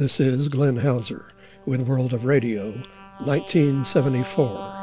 This is Glenn Hauser with World of Radio, 1974.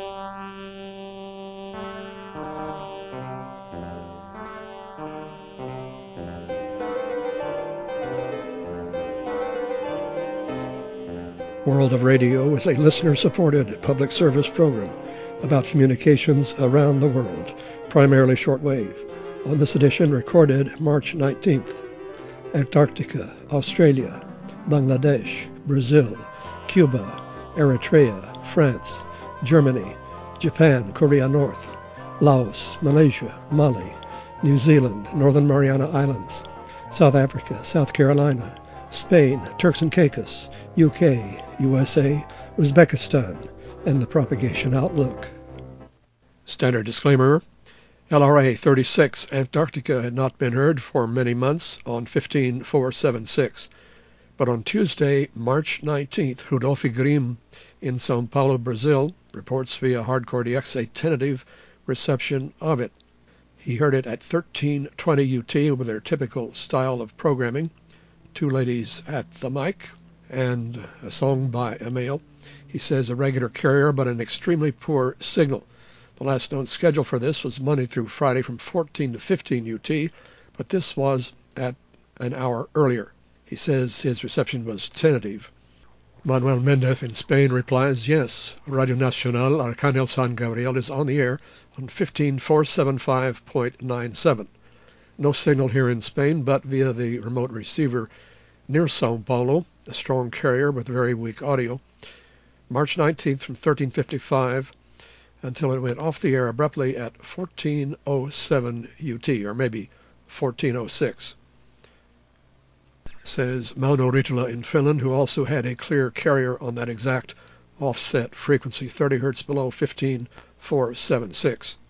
World of Radio is a listener-supported public service program about communications around the world, primarily shortwave. On this edition, recorded March 19th. Antarctica, Australia, Bangladesh, Brazil, Cuba, Eritrea, France, Germany, Japan, Korea North, Laos, Malaysia, Mali, New Zealand, Northern Mariana Islands, South Africa, South Carolina, Spain, Turks and Caicos, UK, USA, Uzbekistan, and the propagation outlook. Standard disclaimer. LRA 36, Antarctica had not been heard for many months on 15476. But on Tuesday, March 19th, Rudolf Grimm in São Paulo, Brazil, reports via Hardcore DX a tentative reception of it. He heard it at 1320 UT with their typical style of programming, two ladies at the mic, and a song by a male. He says a regular carrier, but an extremely poor signal. The last known schedule for this was Monday through Friday from 14 to 15 UT, but this was at an hour earlier. He says his reception was tentative. Manuel Mendez in Spain replies, yes, Radio Nacional Arcángel San Gabriel is on the air on 15475.97. No signal here in Spain, but via the remote receiver near São Paulo, a strong carrier with very weak audio. March 19th from 1355 until it went off the air abruptly at 1407 UT, or maybe 1406. Says Mauno Ritola in Finland, who also had a clear carrier on that exact offset frequency, 30 Hz below 15476.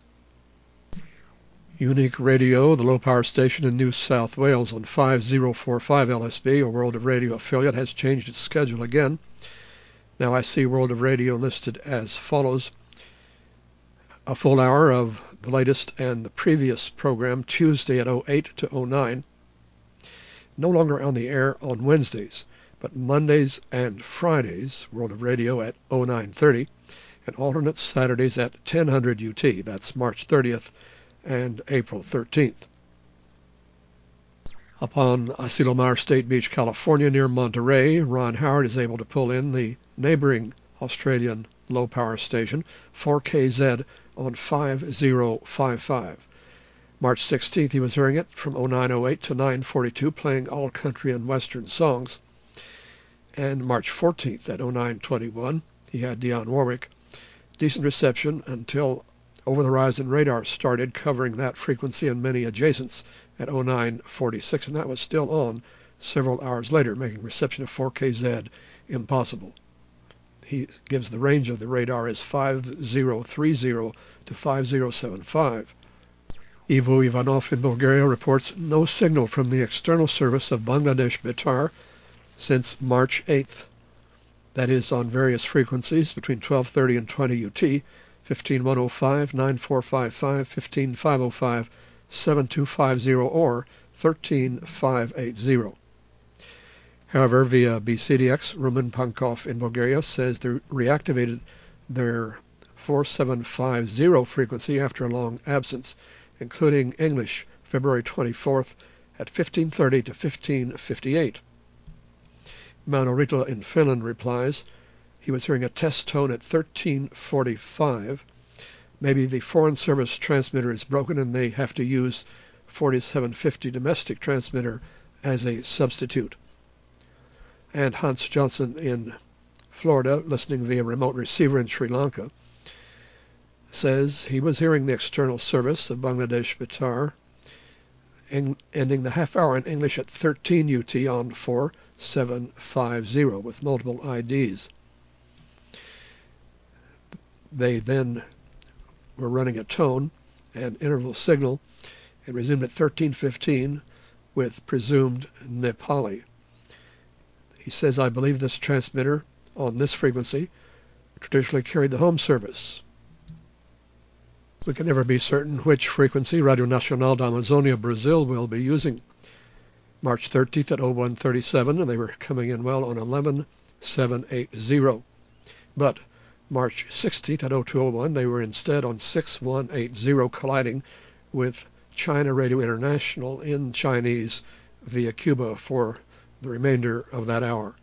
Unique Radio, the low-power station in New South Wales on 5045 LSB, a World of Radio affiliate, has changed its schedule again. Now I see World of Radio listed as follows. A full hour of the latest and the previous program, Tuesday at 08 to 09. No longer on the air on Wednesdays, but Mondays and Fridays, World of Radio at 0930, and alternate Saturdays at 1000 UT. That's March 30th and April 13th. Upon Asilomar State Beach, California, near Monterey, Ron Howard is able to pull in the neighboring Australian low-power station, 4KZ, on 5055. March 16th, he was hearing it from 0908 to 942, playing all country and western songs. And March 14th at 0921, he had Dionne Warwick. Decent reception until Over the Horizon radar started covering that frequency and many adjacents at 0946, and that was still on several hours later, making reception of 4KZ impossible. He gives the range of the radar as 5030 to 5075. Ivo Ivanov in Bulgaria reports no signal from the external service of Bangladesh Betar since March 8th. That is on various frequencies between 1230 and 20 UT, 15105, 9455, 15505, 7250, or 13580. However, via BCDX, Roman Pankov in Bulgaria says they reactivated their 4750 frequency after a long absence, including English, February 24th at 1530 to 1558. Mauno Ritola in Finland replies, he was hearing a test tone at 1345. Maybe the Foreign Service transmitter is broken and they have to use 4750 domestic transmitter as a substitute. And Hans Johnson in Florida, listening via remote receiver in Sri Lanka, says he was hearing the external service of Bangladesh Betar, ending the half hour in English at 13 UT on 4750 with multiple IDs. They then were running a tone and interval signal and resumed at 1315 with presumed Nepali. He says, I believe this transmitter on this frequency traditionally carried the home service. We can never be certain which frequency Radio Nacional da Amazônia Brazil will be using. March 13th at 0137, and they were coming in well on 11780. But March 16th at 0201, they were instead on 6180, colliding with China Radio International in Chinese via Cuba for the remainder of that hour.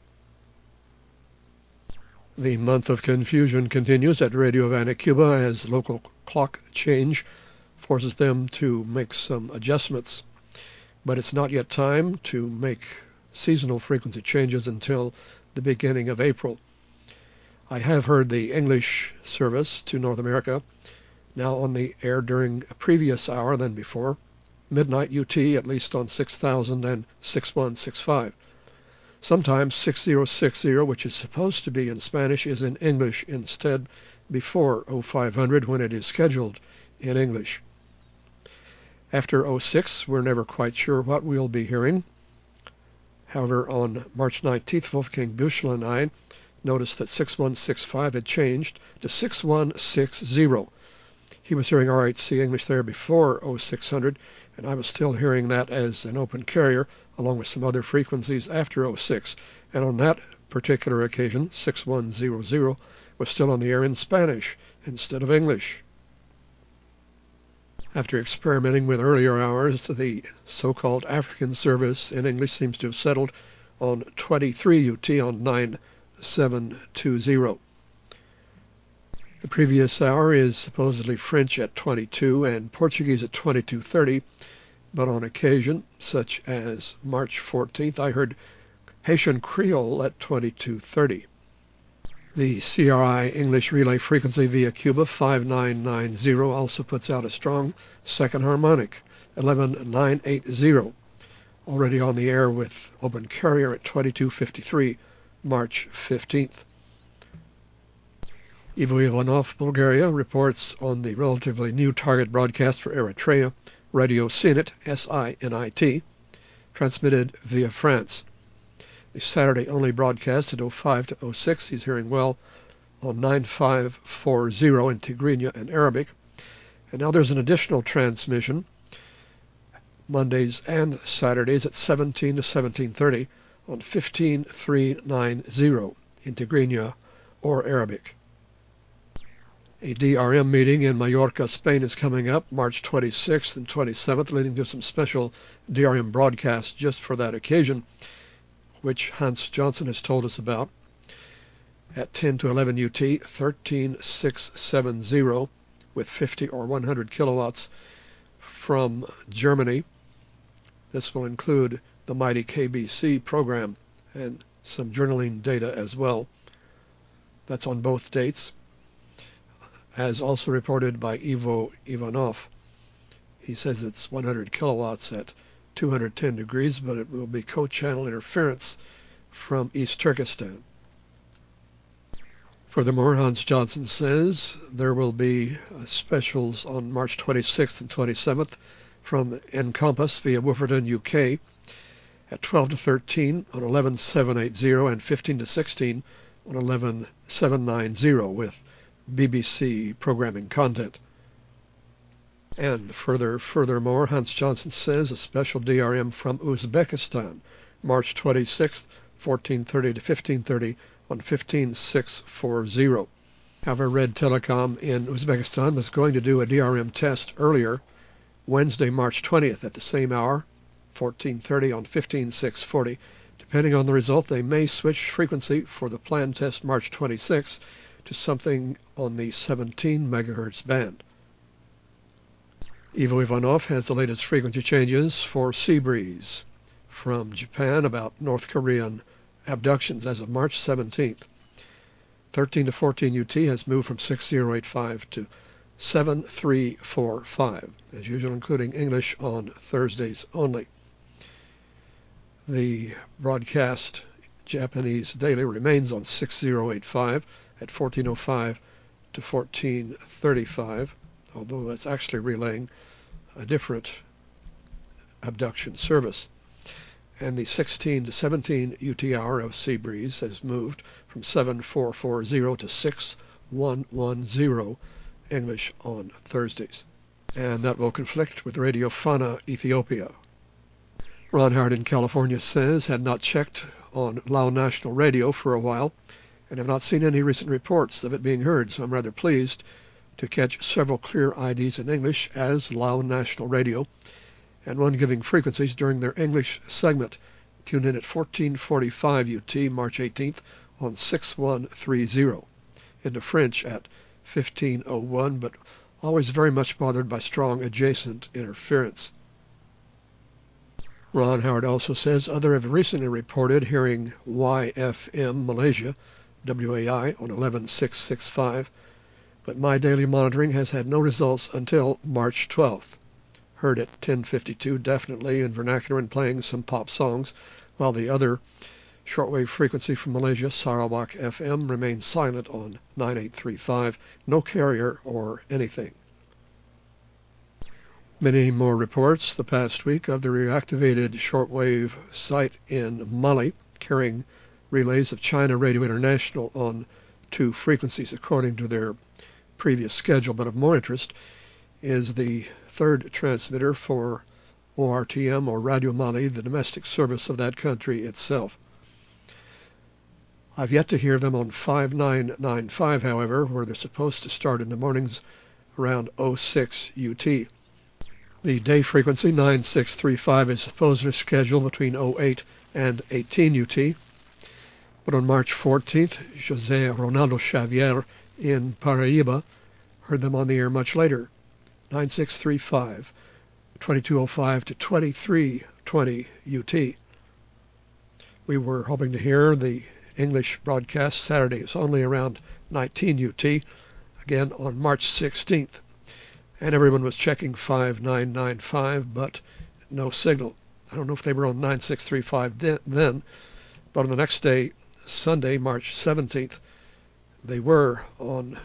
The month of confusion continues at Radio Havana, Cuba, as local clock change forces them to make some adjustments. But it's not yet time to make seasonal frequency changes until the beginning of April. I have heard the English service to North America now on the air during a previous hour than before, midnight UT, at least on 6000 and 6165. Sometimes 6060, which is supposed to be in Spanish, is in English instead before 0500 when it is scheduled in English. After 06, we're never quite sure what we'll be hearing. However, on March 19th, Wolfgang Büchel and I noticed that 6165 had changed to 6160. He was hearing RHC English there before 0600, and I was still hearing that as an open carrier, along with some other frequencies after 06. And on that particular occasion, 6100 was still on the air in Spanish instead of English. After experimenting with earlier hours, the so-called African service in English seems to have settled on 23 UT on 9720. The previous hour is supposedly French at 22 and Portuguese at 2230, but on occasion, such as March 14th, I heard Haitian Creole at 2230. The CRI English relay frequency via Cuba 5990 also puts out a strong second harmonic, 11980, already on the air with open carrier at 2253, March 15th. Ivo Ivanov, Bulgaria, reports on the relatively new target broadcast for Eritrea, Radio Sinit, S-I-N-I-T, transmitted via France. The Saturday-only broadcast at 05 to 06, he's hearing well on 9540 in Tigrinya and Arabic. And now there's an additional transmission, Mondays and Saturdays at 17 to 1730 on 15390 in Tigrinya or Arabic. A DRM meeting in Mallorca, Spain is coming up March 26th and 27th, leading to some special DRM broadcasts just for that occasion, which Hans Johnson has told us about. At 10 to 11 UT, 13670 with 50 or 100 kilowatts from Germany. This will include the mighty KBC program and some journaling data as well. That's on both dates, as also reported by Ivo Ivanov. He says it's 100 kilowatts at 210 degrees, but it will be co-channel interference from East Turkestan. Furthermore, Hans Johnson says there will be specials on March 26th and 27th from Encompass via Wooferton, UK, at 12 to 13 on 11780 and 15 to 16 on 11790 with BBC programming content. And furthermore, Hans Johnson says a special DRM from Uzbekistan, March 26th, 1430 to 1530 on 15640. However, Red Telecom in Uzbekistan was going to do a DRM test earlier, Wednesday, March 20th at the same hour, 1430 on 15640. Depending on the result, they may switch frequency for the planned test March 26th to something on the 17 megahertz band. Ivo Ivanov has the latest frequency changes for Seabreeze from Japan about North Korean abductions as of March 17th. 13 to 14 UT has moved from 6085 to 7345, as usual, including English on Thursdays only. The broadcast Japanese daily remains on 6085 at 1405 to 1435, although that's actually relaying a different abduction service. And the 16 to 17 UT hour of Seabreeze has moved from 7440 to 6110 English on Thursdays. And that will conflict with Radio Fana Ethiopia. Ron Howard in California says, had not checked on Lao National Radio for a while and have not seen any recent reports of it being heard, so I'm rather pleased to catch several clear IDs in English as Lao National Radio, and one giving frequencies during their English segment. Tune in at 1445 UT, March 18th on 6130. Into French at 1501, but always very much bothered by strong adjacent interference. Ron Howard also says others have recently reported hearing YFM Malaysia, WAI, on 11665, but my daily monitoring has had no results until March 12th. Heard at 1052 definitely in vernacular and playing some pop songs, while the other shortwave frequency from Malaysia, Sarawak FM, remains silent on 9835, no carrier or anything. Many more reports the past week of the reactivated shortwave site in Mali, carrying relays of China Radio International on 2 frequencies according to their previous schedule, but of more interest is the 3rd transmitter for ORTM, or Radio Mali, the domestic service of that country itself. I've yet to hear them on 5995, however, where they're supposed to start in the mornings around 06 UT. The day frequency, 9635, is supposedly scheduled between 08 and 18 UT. But on March 14th, José Ronaldo Xavier in Paraíba heard them on the air much later, 9635, 2205 to 2320 UT. We were hoping to hear the English broadcast Saturdays only around 19 UT, again on March 16th. And everyone was checking 5995, but no signal. I don't know if they were on 9635 then, but on the next day, Sunday, March 17th, they were on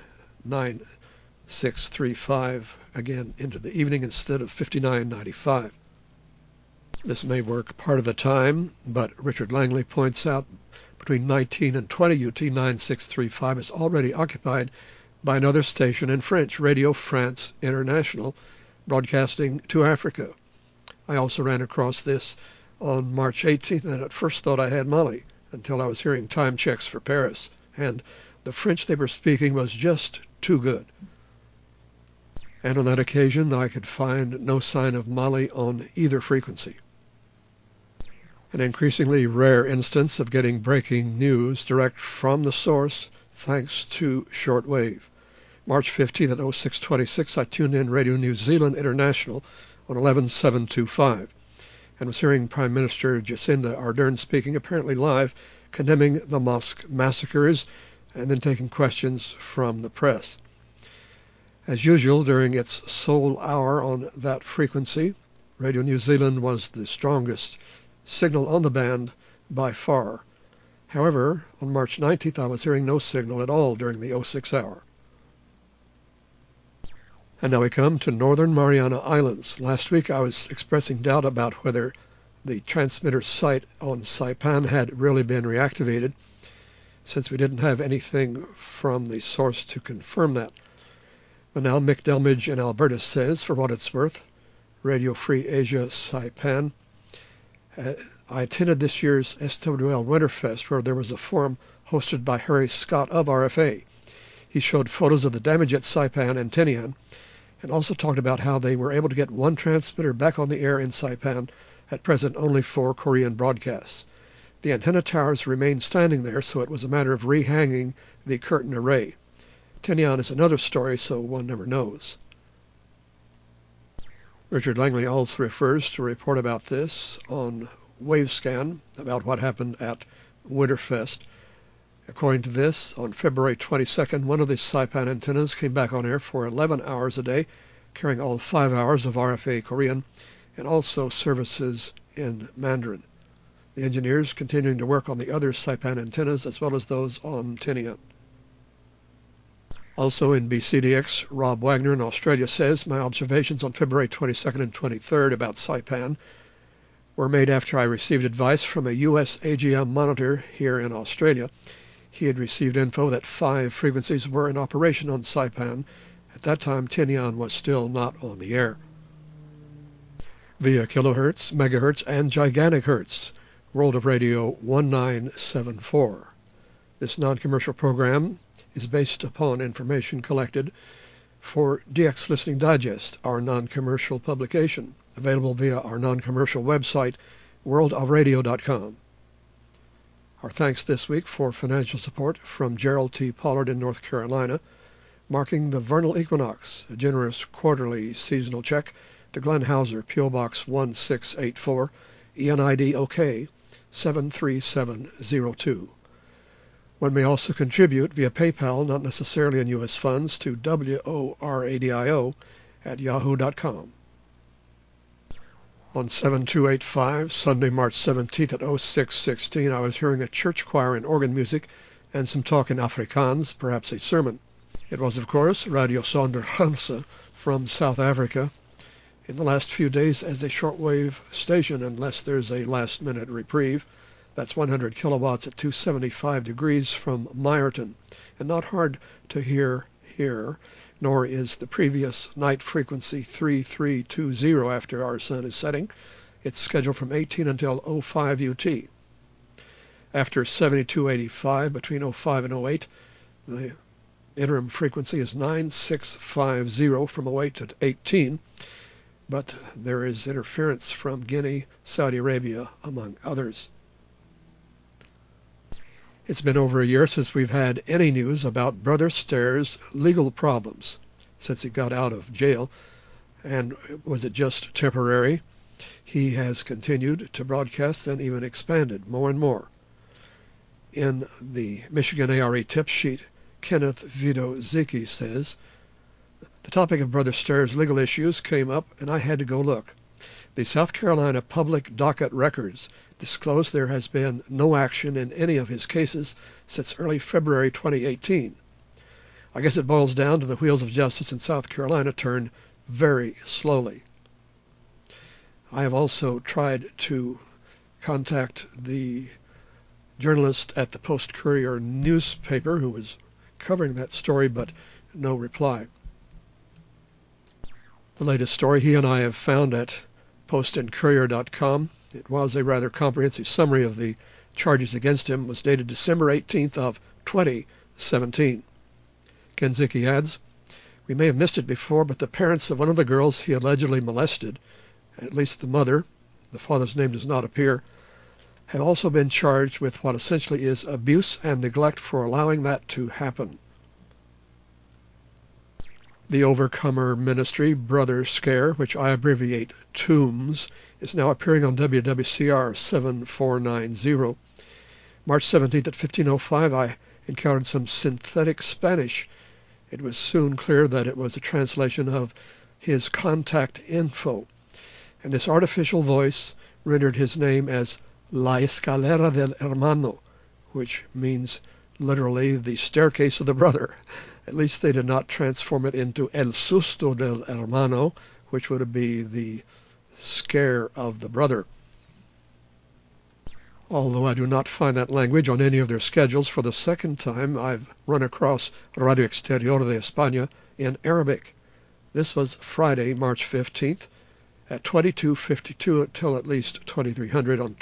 9635 again into the evening instead of 5995. This may work part of the time, but Richard Langley points out between 19 and 20 UT, 9635 is already occupied by another station in French, Radio France International, broadcasting to Africa. I also ran across this on March 18th, and at first thought I had Mali, until I was hearing time checks for Paris, and the French they were speaking was just too good. And on that occasion, I could find no sign of Mali on either frequency. An increasingly rare instance of getting breaking news direct from the source, thanks to shortwave. March 15th at 0626, I tuned in Radio New Zealand International on 11725 and was hearing Prime Minister Jacinda Ardern speaking, apparently live, condemning the mosque massacres and then taking questions from the press. As usual, during its sole hour on that frequency, Radio New Zealand was the strongest signal on the band by far. However, on March 19th, I was hearing no signal at all during the 06 hour. And now we come to Northern Mariana Islands. Last week I was expressing doubt about whether the transmitter site on Saipan had really been reactivated, since we didn't have anything from the source to confirm that. But now Mick Delmage in Alberta says, for what it's worth, Radio Free Asia Saipan, I attended this year's SWL Winterfest, where there was a forum hosted by Harry Scott of RFA. He showed photos of the damage at Saipan and Tinian, and also talked about how they were able to get one transmitter back on the air in Saipan, at present only for Korean broadcasts. The antenna towers remained standing there, so it was a matter of rehanging the curtain array. Tinian is another story, so one never knows. Richard Langley also refers to a report about this on Wavescan about what happened at Winterfest. According to this, on February 22nd, one of the Saipan antennas came back on air for 11 hours a day, carrying all 5 hours of RFA Korean, and also services in Mandarin. The engineers continuing to work on the other Saipan antennas as well as those on Tinian. Also in BCDX, Rob Wagner in Australia says, my observations on February 22nd and 23rd about Saipan were made after I received advice from a US AGM monitor here in Australia. He had received info that 5 frequencies were in operation on Saipan. At that time, Tinian was still not on the air. via kilohertz, megahertz, and gigantic hertz, World of Radio 1974. This non-commercial program is based upon information collected for DX Listening Digest, our non-commercial publication, available via our non-commercial website, worldofradio.com. Our thanks this week for financial support from Gerald T. Pollard in North Carolina, marking the vernal equinox, a generous quarterly seasonal check to Glenn Hauser, P.O. Box 1684, ENID OK 73702. One may also contribute via PayPal, not necessarily in U.S. funds, to WORADIO@yahoo.com. On 7285, Sunday, March 17th at 0616, I was hearing a church choir and organ music and some talk in Afrikaans, perhaps a sermon. It was, of course, Radio Sonder Hansa from South Africa. In the last few days as a shortwave station, unless there's a last-minute reprieve. That's 100 kilowatts at 275 degrees from Meyerton, and not hard to hear here, nor is the previous night frequency 3320 after our sun is setting. It's scheduled from 18 until 05 UT. After 7285, between 05 and 08, the interim frequency is 9650 from 08 to 18, but there is interference from Guinea, Saudi Arabia, among others. It's been over a year since we've had any news about Brother Stair's legal problems since he got out of jail. And was it just temporary? He has continued to broadcast and even expanded more and more. In the Michigan ARE tip sheet, Kenneth Vito Zicki says, the topic of Brother Stair's legal issues came up and I had to go look. The South Carolina Public Docket Records disclosed there has been no action in any of his cases since early February 2018. I guess it boils down to the wheels of justice in South Carolina turn very slowly. I have also tried to contact the journalist at the Post-Courier newspaper who was covering that story, but no reply. The latest story he and I have found at postandcourier.com. It was a rather comprehensive summary of the charges against him, was dated December 18th of 2017. Ken Zicki adds, we may have missed it before, but the parents of one of the girls he allegedly molested, at least the mother, the father's name does not appear, have also been charged with what essentially is abuse and neglect for allowing that to happen. The Overcomer Ministry, Brother Scare, which I abbreviate TOMBS, is now appearing on WWCR 7490. March 17th at 15:05, I encountered some synthetic Spanish. It was soon clear that it was a translation of his contact info, and this artificial voice rendered his name as La Escalera del Hermano, which means literally the staircase of the brother. At least they did not transform it into El Susto del Hermano, which would be the scare of the brother. Although I do not find that language on any of their schedules, for the second time I've run across Radio Exterior de España in Arabic. This was Friday, March 15th at 22:52 until at least 2300 on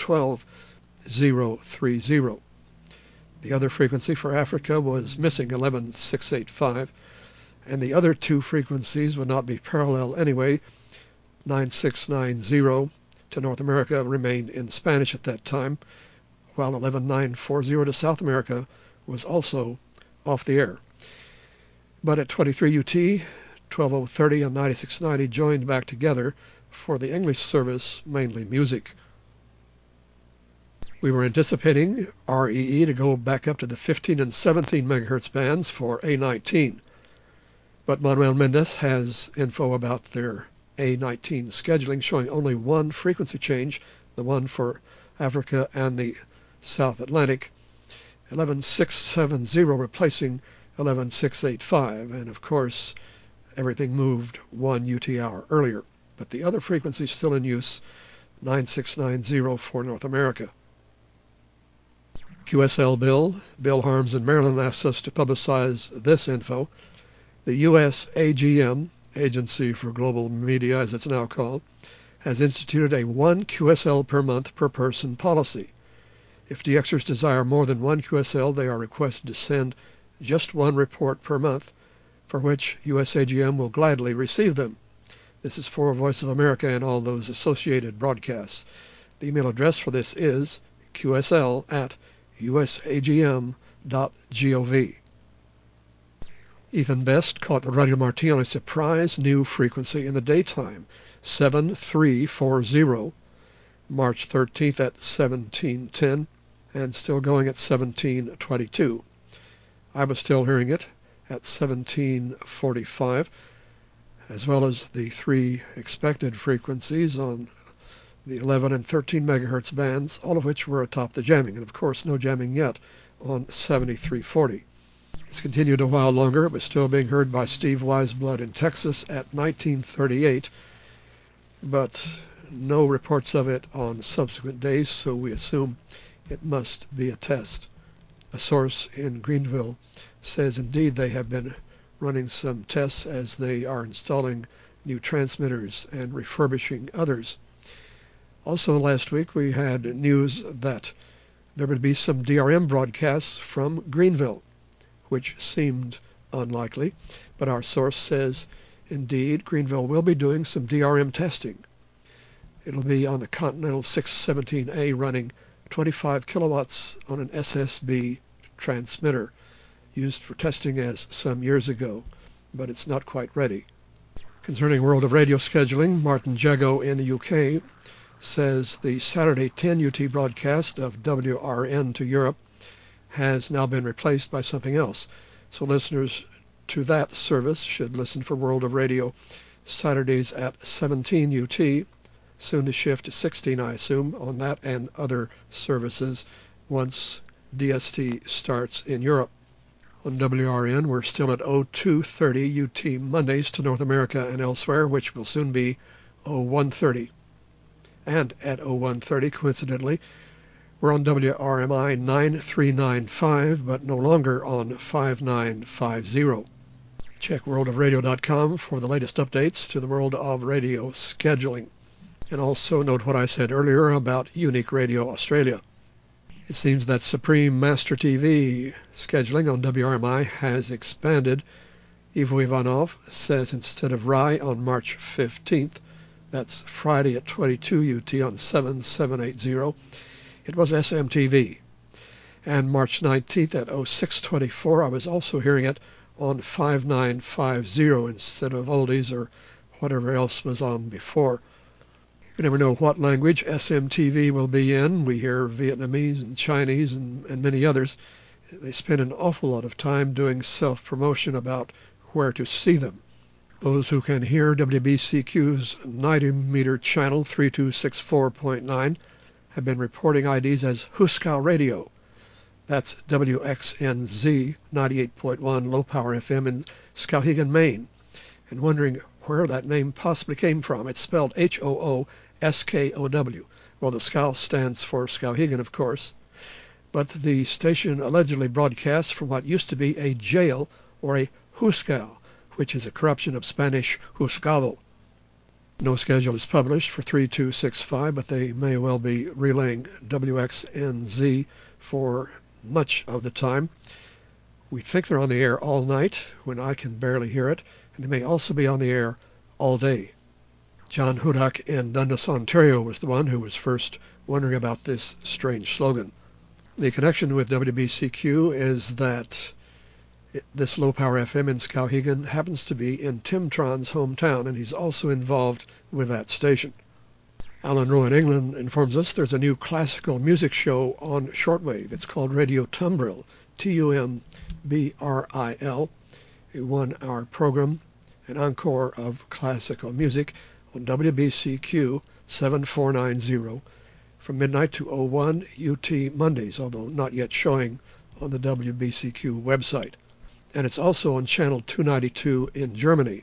12030. The other frequency for Africa was missing, 11685, and the other two frequencies would not be parallel anyway. 9690 to North America remained in Spanish at that time, while 11940 to South America was also off the air. But at 23 UT, 12030 and 9690 joined back together for the English service, mainly music. We were anticipating REE to go back up to the 15 and 17 megahertz bands for A19, but Manuel Mendez has info about their A19 scheduling showing only one frequency change, the one for Africa and the South Atlantic, 11670 replacing 11685, and of course everything moved 1 UT hour earlier, but the other frequency is still in use, 9690 for North America. QSL Bill Harms in Maryland asked us to publicize this info. The U.S. AGM, Agency for Global Media as it's now called, has instituted a 1 QSL per month per person policy. If DXers desire more than 1 QSL, they are requested to send just 1 report per month, for which USAGM will gladly receive them. This is for Voice of America and all those associated broadcasts. The email address for this is qsl@usagm.gov. Even Best caught the Radio Marti on a surprise new frequency in the daytime, 7340, March 13th at 1710, and still going at 1722. I was still hearing it at 1745, as well as the 3 expected frequencies on the 11 and 13 megahertz bands, all of which were atop the jamming, and of course no jamming yet on 7340. It's continued a while longer. It was still being heard by Steve Weisblood in Texas at 1938, but no reports of it on subsequent days, so we assume it must be a test. A source in Greenville says indeed they have been running some tests as they are installing new transmitters and refurbishing others. Also last week we had news that there would be some DRM broadcasts from Greenville, which seemed unlikely, but our source says indeed Greenville will be doing some DRM testing. It'll be on the Continental 617A running 25 kilowatts on an SSB transmitter used for testing as some years ago, but it's not quite ready. Concerning World of Radio scheduling, Martin Jago in the UK says the Saturday 10 UT broadcast of WRN to Europe has now been replaced by something else. So listeners to that service should listen for World of Radio Saturdays at 17 UT, soon to shift to 16, I assume, on that and other services once DST starts in Europe. On WRN, we're still at 0230 UT Mondays to North America and elsewhere, which will soon be 0130. And at 0130, coincidentally, we're on WRMI 9395, but no longer on 5950. Check worldofradio.com for the latest updates to the World of Radio scheduling. And also note what I said earlier about Unique Radio Australia. It seems that Supreme Master TV scheduling on WRMI has expanded. Ivo Ivanov says instead of RAI on March 15th, that's Friday at 22 UT on 7780, it was SMTV. And March 19th at 0624, I was also hearing it on 5950 instead of oldies or whatever else was on before. You never know what language SMTV will be in. We hear Vietnamese and Chinese and many others. They spend an awful lot of time doing self-promotion about where to see them. Those who can hear WBCQ's 90-meter channel 3264.9 have been reporting IDs as Huskow Radio. That's WXNZ 98.1 low-power FM in Skowhegan, Maine, and wondering where that name possibly came from. It's spelled H-O-O-S-K-O-W. Well, the Skow stands for Skowhegan, of course, but the station allegedly broadcasts from what used to be a jail or a Huskow, which is a corruption of Spanish Juzgado. No schedule is published for 3265, but they may well be relaying WXNZ for much of the time. We think they're on the air all night when I can barely hear it, and they may also be on the air all day. John Hudak in Dundas, Ontario was the one who was first wondering about this strange slogan. The connection with WBCQ is that this low-power FM in Skowhegan happens to be in Tim Tron's hometown, and he's also involved with that station. Alan Rowe in England informs us there's a new classical music show on shortwave. It's called Radio Tumbril, T-U-M-B-R-I-L, a 1-hour program, an encore of classical music on WBCQ 7490 from midnight to 01 UT Mondays, although not yet showing on the WBCQ website. And it's also on channel 292 in Germany,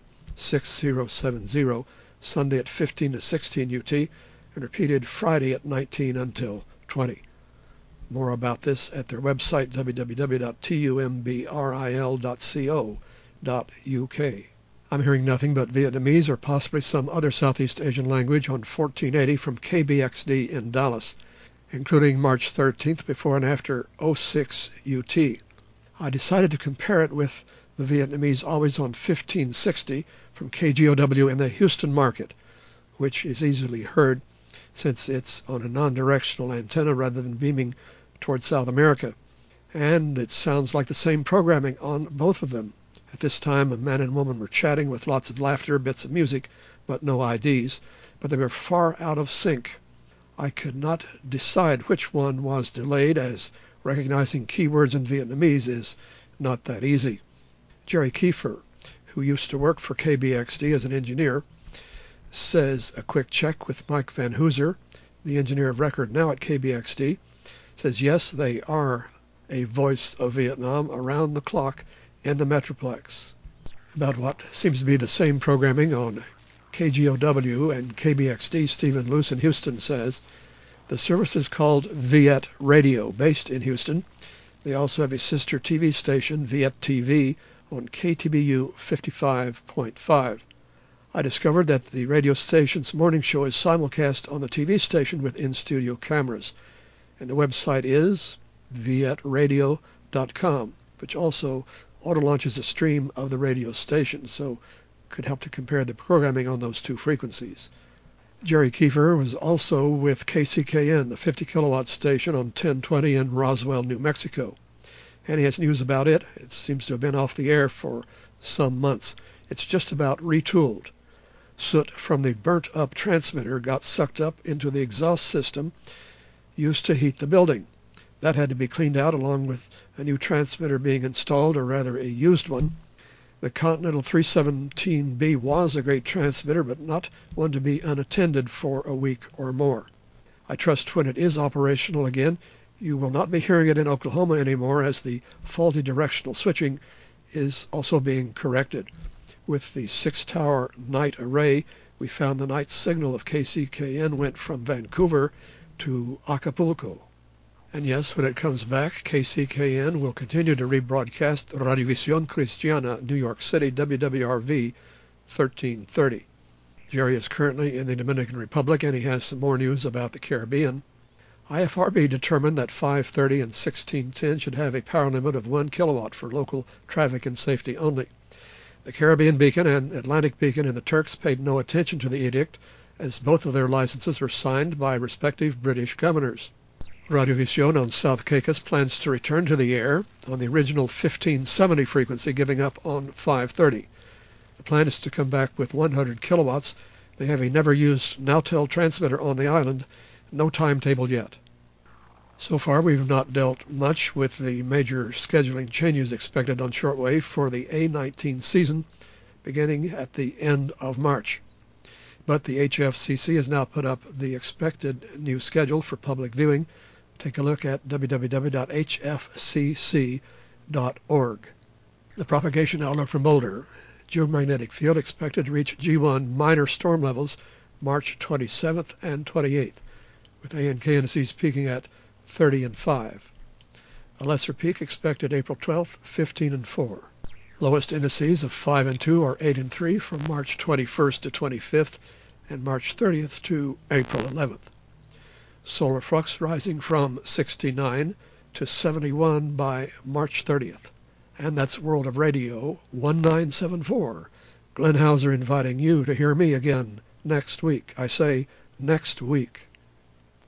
6070, Sunday at 15 to 16 UT, and repeated Friday at 19 until 20. More about this at their website, www.tumbril.co.uk. I'm hearing nothing but Vietnamese or possibly some other Southeast Asian language on 1480 from KBXD in Dallas, including March 13th before and after 06 UT. I decided to compare it with the Vietnamese always on 1560 from KGOW in the Houston market, which is easily heard since it's on a non-directional antenna rather than beaming toward South America. And it sounds like the same programming on both of them. At this time, a man and woman were chatting with lots of laughter, bits of music, but no IDs, but they were far out of sync. I could not decide which one was delayed, as recognizing keywords in Vietnamese is not that easy. Jerry Kiefer, who used to work for KBXD as an engineer, says a quick check with Mike Van Hooser, the engineer of record now at KBXD, says yes, they are a voice of Vietnam around the clock in the Metroplex. About what seems to be the same programming on KGOW and KBXD, Stephen Luce in Houston says, the service is called Viet Radio, based in Houston. They also have a sister TV station, Viet TV, on KTBU 55.5. I discovered that the radio station's morning show is simulcast on the TV station with in-studio cameras, and the website is vietradio.com, which also auto-launches a stream of the radio station, so could help to compare the programming on those two frequencies. Jerry Kiefer was also with KCKN, the 50 kilowatt station on 1020 in Roswell, New Mexico. And he has news about it. It seems to have been off the air for some months. It's just about retooled. Soot from the burnt-up transmitter got sucked up into the exhaust system used to heat the building. That had to be cleaned out along with a new transmitter being installed, or rather a used one. The Continental 317B was a great transmitter, but not one to be unattended for a week or more. I trust when it is operational again, you will not be hearing it in Oklahoma anymore, as the faulty directional switching is also being corrected. With the 6-tower night array, we found the night signal of KCKN went from Vancouver to Acapulco. And yes, when it comes back, KCKN will continue to rebroadcast Radiovisión Cristiana, New York City, WWRV 1330. Jerry is currently in the Dominican Republic, and he has some more news about the Caribbean. IFRB determined that 530 and 1610 should have a power limit of 1 kilowatt for local traffic and safety only. The Caribbean Beacon and Atlantic Beacon in the Turks paid no attention to the edict, as both of their licenses were signed by respective British governors. Radiovisión on South Caicos plans to return to the air on the original 1570 frequency, giving up on 530. The plan is to come back with 100 kilowatts. They have a never-used Nautel transmitter on the island. No timetable yet. So far, we've not dealt much with the major scheduling changes expected on shortwave for the A19 season, beginning at the end of March. But the HFCC has now put up the expected new schedule for public viewing. Take a look at www.hfcc.org. The propagation outlook for Mulder. Geomagnetic field expected to reach G1 minor storm levels March 27th and 28th, with A and K indices peaking at 30 and 5. A lesser peak expected April 12th, 15 and 4. Lowest indices of 5 and 2 or 8 and 3 from March 21st to 25th and March 30th to April 11th. Solar flux rising from 69 to 71 by March 30th. And that's World of Radio 1974. Glenn Hauser inviting you to hear me again next week. I say next week.